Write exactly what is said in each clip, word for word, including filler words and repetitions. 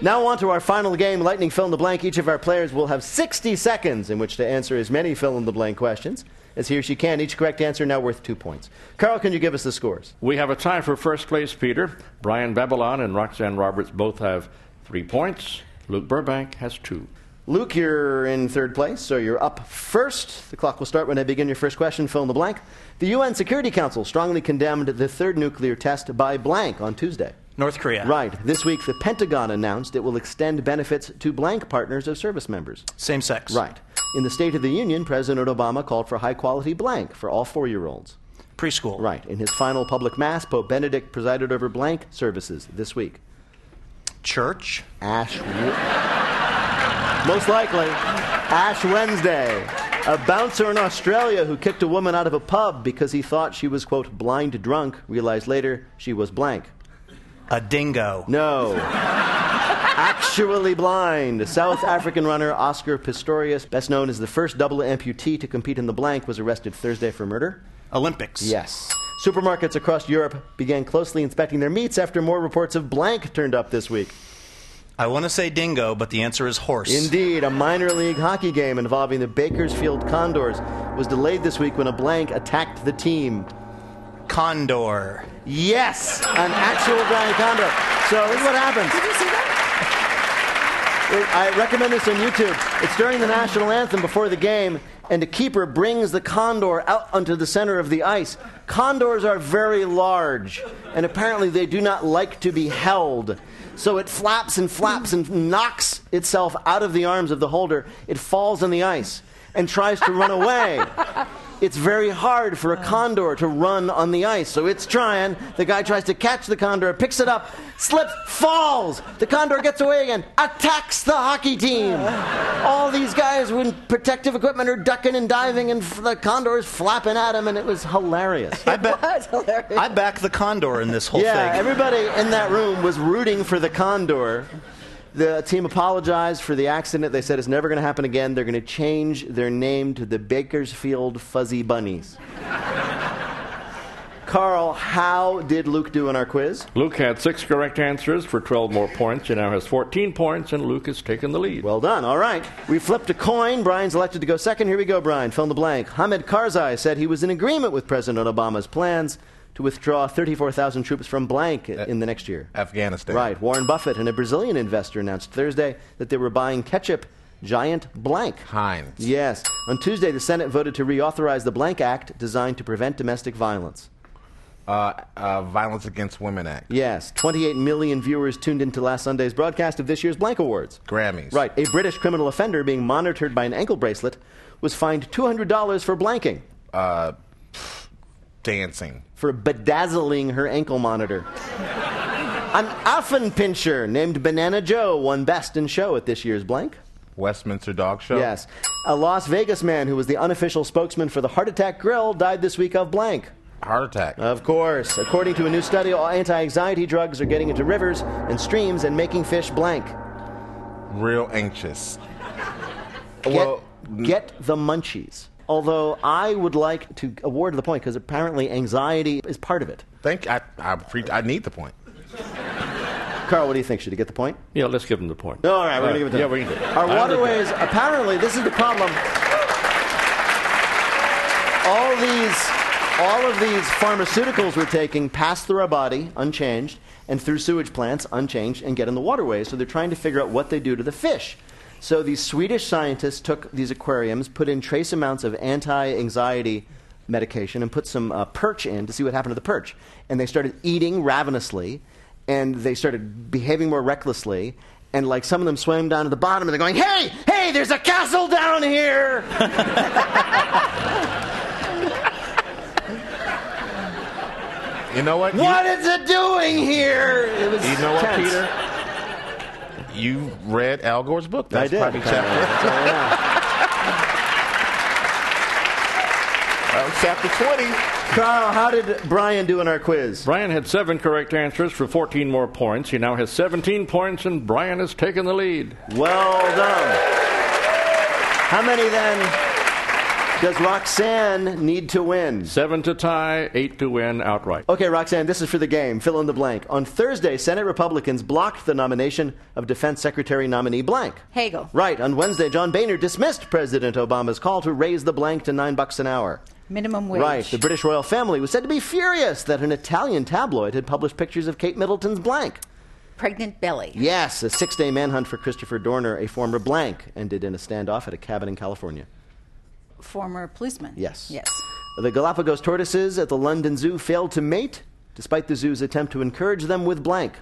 Now on to our final game, Lightning Fill in the Blank. Each of our players will have sixty seconds in which to answer as many fill in the blank questions as he or she can. Each correct answer now worth two points. Carl, can you give us the scores? We have a tie for first place, Peter. Brian Babylon and Roxanne Roberts both have three points. Luke Burbank has two. Luke, you're in third place, so you're up first. The clock will start when I begin your first question. Fill in the blank. The U N Security Council strongly condemned the third nuclear test by blank on Tuesday. North Korea. Right. This week, the Pentagon announced it will extend benefits to blank partners of service members. Same sex. Right. In the State of the Union, President Obama called for high-quality blank for all four-year-olds. Preschool. Right. In his final public mass, Pope Benedict presided over blank services this week. Church. Ash. Most likely, Ash Wednesday. A bouncer in Australia who kicked a woman out of a pub because he thought she was, quote, blind drunk, realized later she was blank. A dingo. No. Actually blind. South African runner Oscar Pistorius, best known as the first double amputee to compete in the blank, was arrested Thursday for murder. Olympics. Yes. Supermarkets across Europe began closely inspecting their meats after more reports of blank turned up this week. I want to say dingo, but the answer is horse. Indeed, a minor league hockey game involving the Bakersfield Condors was delayed this week when a blank attacked the team. Condor. Yes, an actual giant condor. So this is what happens. Did you see that? I recommend this on YouTube. It's during the national anthem before the game, and the keeper brings the condor out onto the center of the ice. Condors are very large, and apparently they do not like to be held. So it flaps and flaps and knocks itself out of the arms of the holder. It falls on the ice and tries to run away. It's very hard for a condor to run on the ice, so it's trying. The guy tries to catch the condor, picks it up, slips, falls. The condor gets away again, attacks the hockey team. All these guys with protective equipment are ducking and diving, and the condor is flapping at him, and it was hilarious. I bet. That's hilarious. I back the condor in this whole Yeah, thing. everybody in that room was rooting for the condor. The team apologized for the accident. They said it's never going to happen again. They're going to change their name to the Bakersfield Fuzzy Bunnies. Carl, how did Luke do in our quiz? Luke had six correct answers for twelve more points. He now has fourteen points, and Luke has taken the lead. Well done. All right. We flipped a coin. Brian's elected to go second. Here we go, Brian. Fill in the blank. Hamid Karzai said he was in agreement with President Obama's plans to withdraw thirty-four thousand troops from blank in the next year. Afghanistan. Right. Warren Buffett and a Brazilian investor announced Thursday that they were buying ketchup giant blank. Heinz. Yes. On Tuesday, the Senate voted to reauthorize the Blank Act designed to prevent domestic violence. Uh, uh, Violence Against Women Act. Yes. twenty-eight million viewers tuned into last Sunday's broadcast of this year's Blank Awards. Grammys. Right. A British criminal offender being monitored by an ankle bracelet was fined two hundred dollars for blanking. Uh, dancing. For bedazzling her ankle monitor. An Affenpinscher named Banana Joe won Best in Show at this year's Blank. Westminster Dog Show. Yes. A Las Vegas man who was the unofficial spokesman for the Heart Attack Grill died this week of blank. Heart attack. Of course. According to a new study, all anti-anxiety drugs are getting into rivers and streams and making fish blank. Real anxious. Get, Well, get the munchies. Although I would like to award the point because apparently anxiety is part of it. Thank I. I, pre- I need the point. Carl, what do you think? Should he get the point? Yeah, let's give him the point. No, all right, we're Uh, going to give it to yeah, him. we can do it. Our I waterways, understand. apparently, this is the problem. All these, all of these pharmaceuticals we're taking pass through our body unchanged and through sewage plants unchanged and get in the waterways. So they're trying to figure out what they do to the fish. So these Swedish scientists took these aquariums, put in trace amounts of anti-anxiety medication, and put some uh, perch in to see what happened to the perch. And they started eating ravenously, and they started behaving more recklessly. And like some of them swam down to the bottom, and they're going, "Hey, hey, there's a castle down here!" You know what? What is it doing here? It was You, you know what, tense. Peter? You read Al Gore's book. That's I did. probably chapter. That's all I know. uh, chapter twenty. Carl, how did Brian do in our quiz? Brian had seven correct answers for fourteen more points. He now has seventeen points, and Brian has taken the lead. Well done. How many then Does Roxanne need to win? Seven to tie, eight to win outright. Okay, Roxanne, this is for the game. Fill in the blank. On Thursday, Senate Republicans blocked the nomination of Defense Secretary nominee blank. Hagel. Right. On Wednesday, John Boehner dismissed President Obama's call to raise the blank to nine bucks an hour. Minimum wage. Right. The British royal family was said to be furious that an Italian tabloid had published pictures of Kate Middleton's blank. Pregnant belly. Yes, a six-day manhunt for Christopher Dorner, a former blank, ended in a standoff at a cabin in California. Former policeman. Yes. Yes. The Galapagos tortoises at the London Zoo failed to mate, despite the zoo's attempt to encourage them with blank.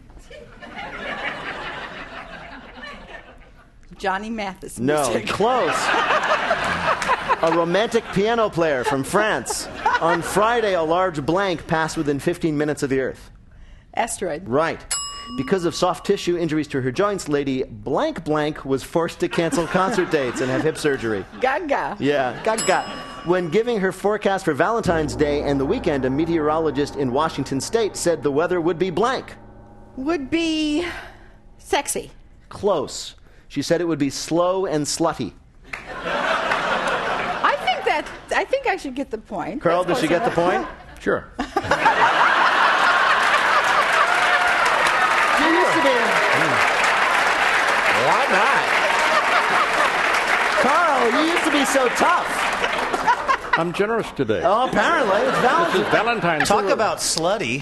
Johnny Mathis. No, music. close. A romantic piano player from France. On Friday, a large blank passed within fifteen minutes of the Earth. Asteroid. Right. Because of soft tissue injuries to her joints, Lady Blank Blank was forced to cancel concert dates and have hip surgery. Gaga. Yeah, gaga. When giving her forecast for Valentine's Day and the weekend, a meteorologist in Washington State said the weather would be blank. Would be sexy. Close. She said it would be slow and slutty. I think that, I think I should get the point. Carl, That's does she close get the enough. point? Sure. She used to be. Why not? Carl, you used to be so tough. I'm generous today. Oh, apparently. It's This Valentine's. is Valentine's Talk Day. about slutty.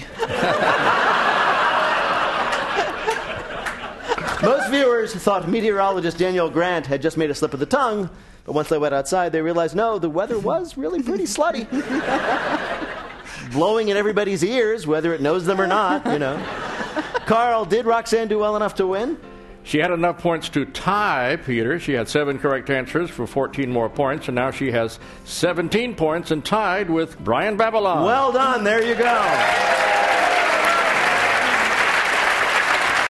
Most viewers thought meteorologist Danielle Grant had just made a slip of the tongue, but once they went outside, they realized, no, the weather was really pretty slutty. Blowing in everybody's ears, whether it knows them or not, you know. Carl, did Roxanne do well enough to win? She had enough points to tie Peter. She had seven correct answers for fourteen more points, and now she has seventeen points and tied with Brian Babylon. Well done. There you go.